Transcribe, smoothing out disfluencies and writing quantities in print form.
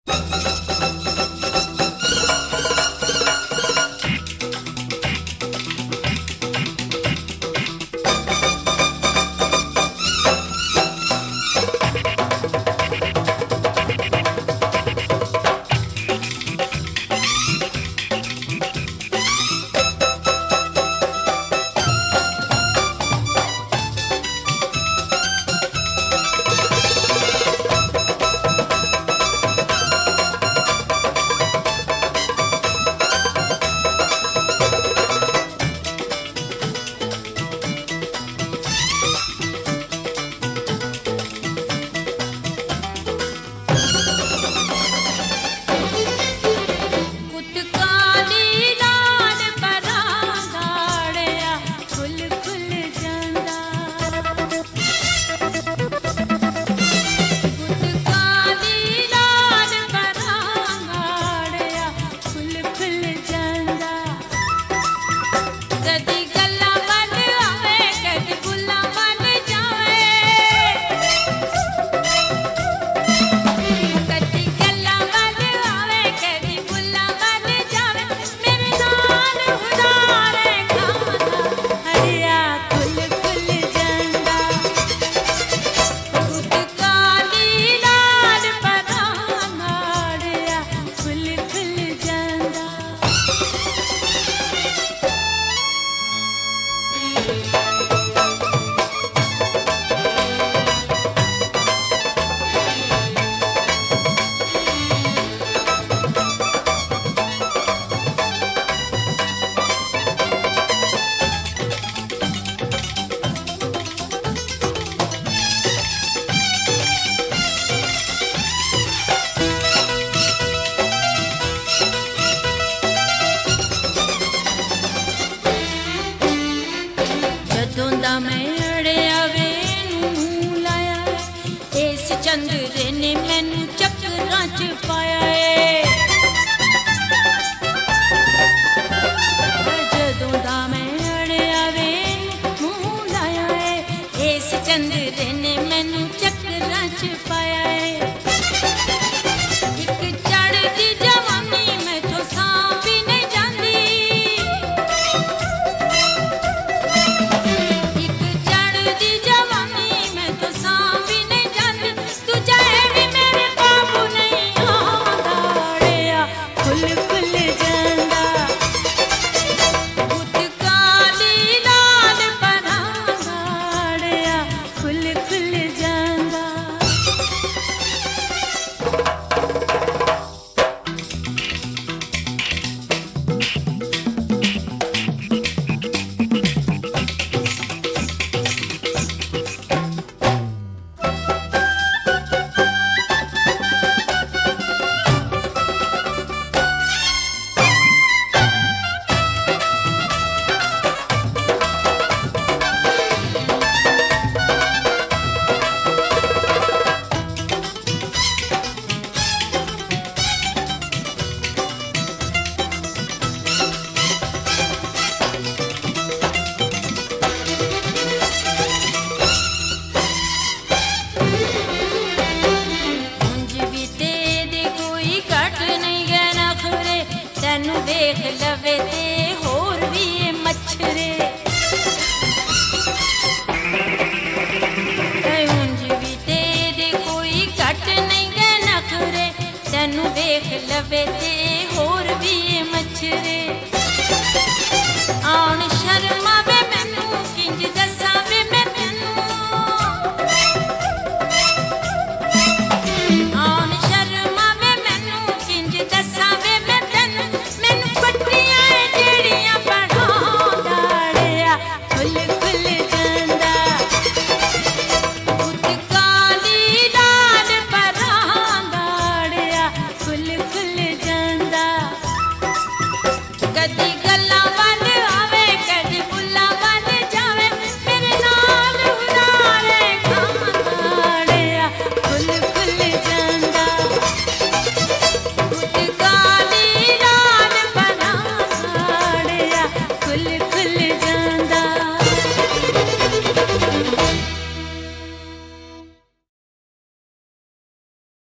चंद्र ने मैनू चक्करां च पाया है। जदों दा मैं अड़िया वे मूंह लाया है, इस चंद्र ने मैनू चक्करां च पाया है। एक चढ़दी जवानी मैथों सां भी नहीं जांदी, एक चढ़दी जवानी मैथों सां भी नहीं जांदी। तू जाए भी मेरे काबू नहीं आंदा, अड़िया खुल खुल जांदा। पुत काली लाल परांदा, अड़िया खुल खुल जांदा। तैनू देख लवे ते होर भी मच्छरे, हुंज भी तेरे कोई घट नहीं गए नखरे। तैनू देख लवे ते होर भी मच्छरे।